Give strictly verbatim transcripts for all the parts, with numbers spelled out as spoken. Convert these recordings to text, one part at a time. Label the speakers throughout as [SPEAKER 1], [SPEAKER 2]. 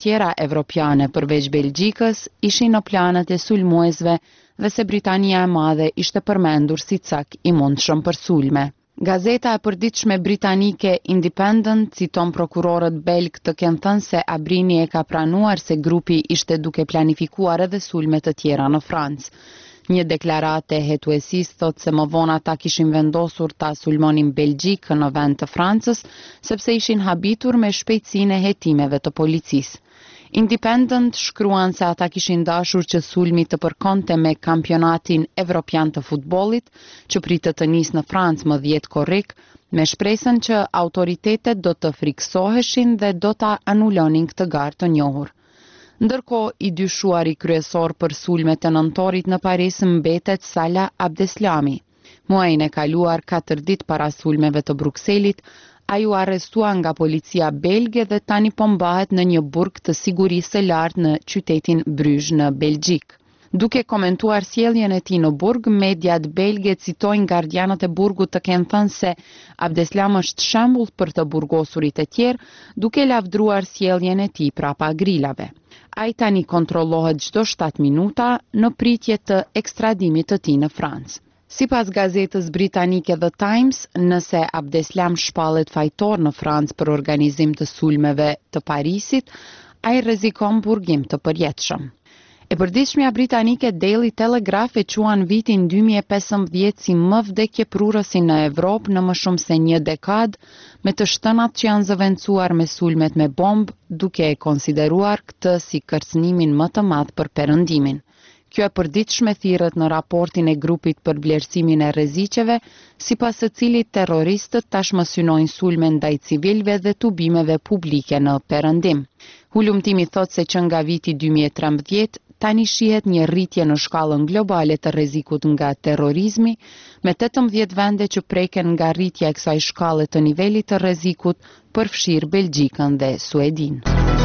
[SPEAKER 1] tjera evropiane përveç Belgjikës ishin në planet e sulmuesve dhe se Britania e Madhe ishte përmendur si cak i mundshëm për sulme. Gazeta e përditshme britanike Independent citon prokurorët belg të kenë thënë se Abrini e ka pranuar se grupi ishte duke planifikuar edhe sulme të tjera në Francë. Një deklarate hetuesis thot se më vonë ata kishin vendosur ta sulmonin Belgjikën në vend të Francës, sepse ishin habitur me shpejtësinë e hetimeve të policisë. Independent shkruan se ata kishin dashur që sulmi të përkonte me kampionatin evropian të futbollit, që pritet të nisë në Francë më dhjetë korrik, me shpresën që autoritetet do të friksoheshin dhe do ta anulonin këtë garë të njohur. Ndërkohë, i dyshuari kryesor për sulmet e nëntorit në Paris mbetet Salah Abdeslami. Muajin e kaluar katër ditë para sulmeve të Brukselit, ai u arrestua nga policia belge dhe tani po mbahet në një burg të sigurisë së lartë në qytetin Bruges në Belgjik. Duke komentuar sjelljen e tij në burg, mediat belge citojnë gardianët e burgut të kenë thënë se Abdeslam është shembull për të burgosurit e tjerë, duke lavdruar sjelljen e tij prapa grilave. Ai tani kontrollohet çdo shtatë minuta në pritje të ekstradimit të tij në Francë. Sipas gazetës britanike The Times, nëse Abdeslam shpallet fajtor në Francë për organizim të sulmeve të Parisit, ai rrezikon burgim të përjetshëm. E përditshmja britanike Daily Telegraph e quan vitin dy mijë e pesëmbëdhjetë si më vdekjeprurësi në Evropë në më shumë se një dekadë, me të shtënat që janë zëvendësuar me sulmet me bombë, duke e konsideruar këtë si kërcënimin më të madh për perëndimin. Kjo e përditshme thirret në raportin e grupit për vlerësimin e rreziqeve, sipas së cilit terroristët tashmë synojnë sulme ndaj civilëve dhe tubimeve publike në perëndim. Hulumtimi thot se që nga viti dy mijë e trembëdhjetë tani shihet një rritje në shkallën globale të rrezikut nga terrorizmi, me tetëmbëdhjetë vende që preken nga rritja e kësaj shkalle të nivelit të rrezikut, përfshir Belgjikën dhe Suedin.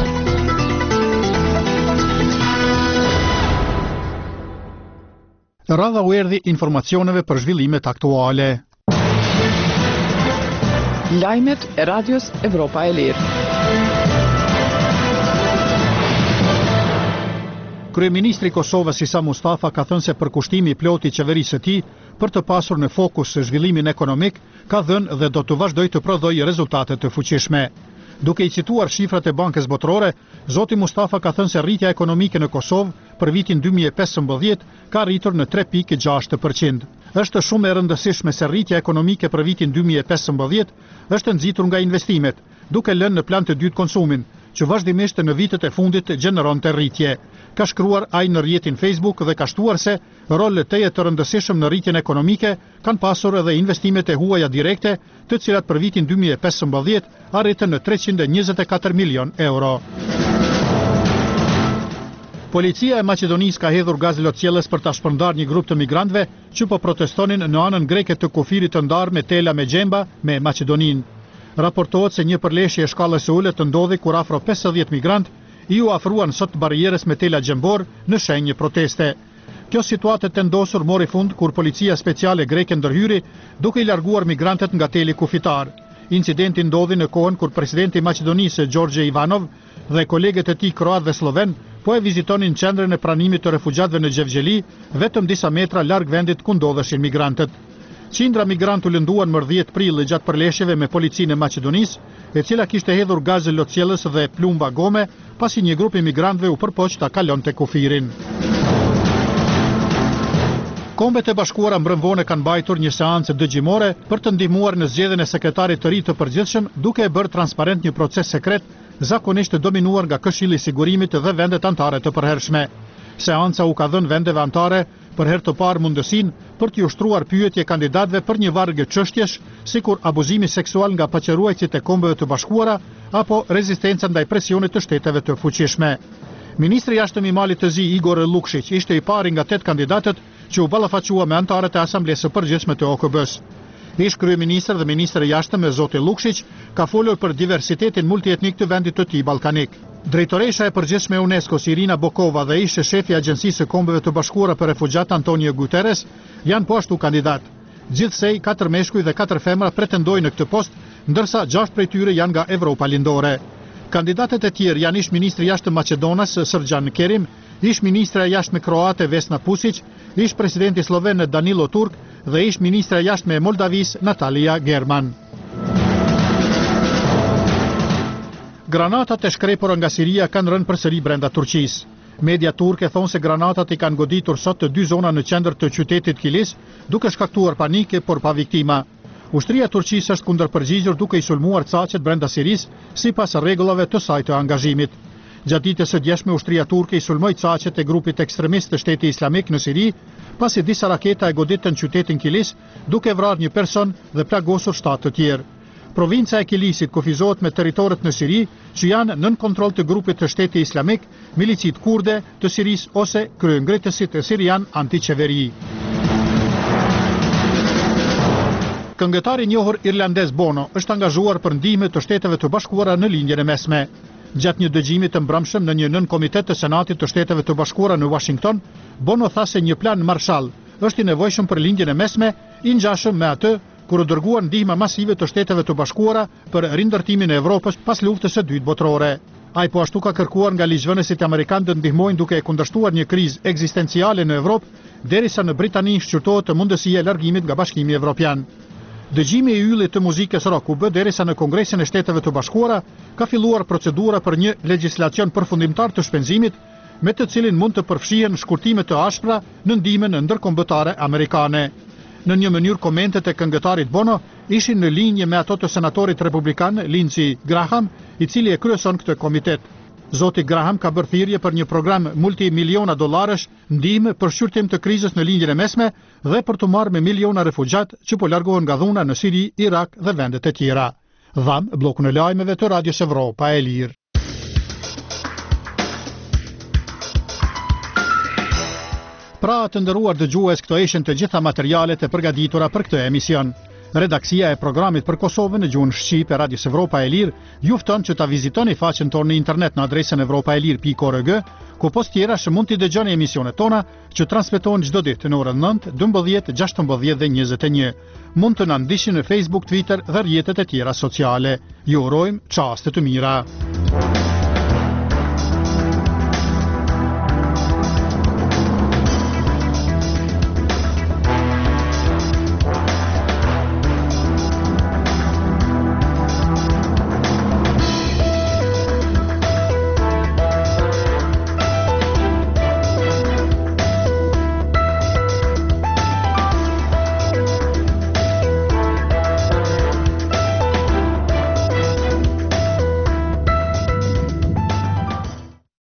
[SPEAKER 2] Radha u erdhi informacioneve për zhvillimet aktuale.
[SPEAKER 3] Lajmet e Radios Evropa e Lirë.
[SPEAKER 2] Kryeministri i Kosovës Isa Mustafa ka thënë se përkushtimi i plotë i qeverisë së tij për të pasur në fokus zhvillimin ekonomik ka dhënë dhe do të vazhdojë të prodhojë rezultate të fuqishme. Duke i cituar shifrat e Bankës Botërore, zoti Mustafa ka thënë se rritja ekonomike në Kosovë për vitin dy mijë e pesëmbëdhjetë ka rritur në tre pikë gjashtë përqind. Është shumë e rëndësishme se rritja ekonomike për vitin dy mijë e pesëmbëdhjetë është nxitur nga investimet, duke lënë në plan të dytë konsumin, që vazhdimisht në vitet e fundit gjeneronte rritje. Ka shkruar ai në rrjetin Facebook dhe ka shtuar se rol të jetë të rëndësishëm në rritjen ekonomike kanë pasur edhe investimet e huaja direkte, të cilat për vitin dy mijë e pesëmbëdhjetë arritën në treqind e njëzet e katër milion euro. Policia e Maqedonisë ka hedhur gaz lotësjellës për ta shpërndarë një grup të migrantëve që po protestonin në anën greke të kufirit të ndarë me tela me gjemba me Maqedoninë. Raportohet se një përleshje e shkallës së ulët të ndodhi kur afro pesëdhjetë migrantë i u afruan sot barrierës me tela gjembor në shenjë proteste. Kjo situatë të ndosur mori fund kur policia speciale greke ndërhyri duke i larguar migrantët nga teli kufitar. Incidenti ndodhi në kohën kur presidenti i Maqedonisë Gjorgje Ivanov dhe kolegët e tij kroat dhe sloven po e vizitonin qendrën e pranimit të refugjatëve në Gjevgjeli, vetëm disa metra larg vendit ku ndodheshin migrantët. Qindra migrantë u lënduan më dhjetë prill gjatë përleshjeve me policinë e Maqedonisë, e cila kishte hedhur gaz lotësjellës dhe plumba gome, pasi një grup imigrantëve u përpoq ta kalonte kufirin. Kombet e Bashkuara mbrëmvone kanë mbajtur një seancë dëgjimore për të ndihmuar në zgjedhjen e sekretarit të ri të përgjithshëm, duke e bërë transparent një proces sekret, zakonisht të dominuar nga Këshilli i Sigurimit dhe vendet anëtare të përhershme. Seanca u ka dhënë vendeve anëtare për herë të parë mundësinë për të ushtruar pyetje kandidatëve për një vargë çështjesh, sikur abuzimi seksual nga paqëruesit e Kombeve të Bashkuara apo rezistenca ndaj presionit të shteteve të fuqishme. Ministri i jashtëm i Malit të Zi Igor Lukšić ishte i pari nga tetë kandidatët që u ballafaqua me anëtarët e Asamblesë së Përgjithshme të O K B-s. Ish kryeministër dhe ministër i jashtëm e zoti Lukšić ka folur për diversitetin multietnik të vendit të tij ballkanik. Drejtoresha e përgjithshme e UNESCO-s Irina Bokova dhe ish shefi i Agjencisë së Kombeve të Bashkuara për Refugjat Antonio Guterres janë po ashtu kandidat. Gjithsej katër meshkuj dhe katër femra pretendojnë në këtë post, ndërsa gjashtë prej tyre janë nga Evropa lindore. Kandidatët e tjerë janë ish ministri jashtë Maqedonas Srđan Kerim, ish ministra e jashtme kroate Vesna Pusic, ish presidenti sloven Danilo Turk dhe ish ministra e jashtme e Moldavis Natalia German. Granatat e shkrepura nga Siria kanë rënë përsëri brenda Turqisë. Media turke thonë se granatat i kanë goditur sot të dy zona në qendër të qytetit Kilis, duke shkaktuar panike por pa viktima. Ushtria e Turqisë është kundërpërgjigjur duke i sulmuar caqet brenda Sirisë sipas rregullave të saj të angazhimit. Gjatë ditës së djeshme ushtria turke i sulmoi caqet e grupit ekstremist të Shteti Islamik në Siri, pasi disa raketa e goditën qytetin Kilis, duke vrarë një person dhe plagosur shtatë të tjerë. Provinca e Kilisit kufizohet me territoret në Siri që janë nën kontroll të grupit të Shteti Islamik, milicit kurde të Sirisë ose kryengritësit e sirian antiqeveri. Këngëtari i njohur irlandez Bono është angazhuar për ndihmë të Shteteve të Bashkuara në lindjen e mesme. Gjatë një dëgjimi të mbrëmshëm në një nën komitet të Senatit të Shteteve të Bashkuara në Washington, Bono tha se një plan Marshall është i nevojshëm për lindjen e mesme, i ngjashëm me atë kur u dërguar ndihma masive të Shteteve të Bashkuara për rindërtimin e Evropës pas luftës së dytë botërore. Ai po ashtu ka kërkuar nga ligjvënësit amerikanë të ndihmojnë duke e kundërshtuar një krizë ekzistenciale në Evropë, derisa në Britani shqyrtohet të mundësia e largimit nga Bashkimi Evropian. Dëgjimi i yllit të muzikës rock u bë derisa në Kongresin e Shteteve të Bashkuara ka filluar procedura për një legjislacion përfundimtar të shpenzimit, me të cilin mund të përfshihen shkurtime të ashpra në ndihmën ndërkombëtare amerikane. Në një mënyrë komentet e këngëtarit Bono ishin në linje me ato të senatorit republikan Lindsey Graham, i cili e kryeson këtë komitet. Zoti Graham ka bërë thirrje për një program multimiliona dollarësh ndihmë për shqyrtim të krizës në lindjen e mesme dhe për të marrë me miliona refugjat që po largohen nga dhuna në Siri, Irak dhe vendet e tjera. Dham, blokun e lajmeve të Radios Evropa e Lirë. Pra të nderuar dëgjues, këto ishin të gjitha materialet e përgatitura për këtë emision. Redaksia e programit për Kosovën në gjuhën shqipe e Radios Evropa e Lirë ju fton që ta vizitoni faqen tonë në internet në adresën evropaelir pikë org, ku post tjera që mund t'i dëgjoni emisionet tona që transmetohen çdo ditë në orën nëntë, dymbëdhjetë, gjashtëmbëdhjetë dhe njëzet e një. Mund të na ndiqni në Facebook, Twitter dhe rrjetet e tjera sociale. Ju urojmë çaste të mira.